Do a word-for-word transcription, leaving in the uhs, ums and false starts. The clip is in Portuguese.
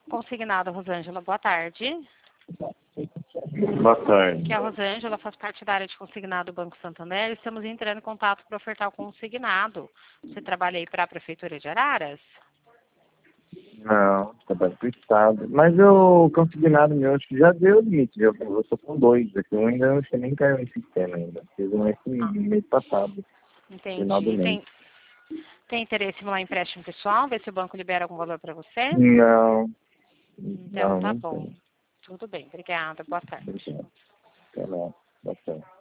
Consignado, Rosângela, boa tarde. Boa tarde. Aqui é a Rosângela, faz parte da área de consignado do Banco Santander. Estamos entrando em contato para ofertar o consignado. Você trabalha aí para a Prefeitura de Araras? Não, trabalho pro Estado. Mas eu consignado meu, acho que já deu limite. Eu, eu tô com dois aqui. Um ainda não sei nem caiu em sistema ainda. Fiz um esse Ah, mês passado, final do entendi. mês. Tem, tem interesse em um empréstimo pessoal? Ver se o banco libera algum valor para você? Não, Então não, tá não bom. tem. Tudo bem, obrigada. Boa tarde. Obrigado. Até lá. Boa tarde.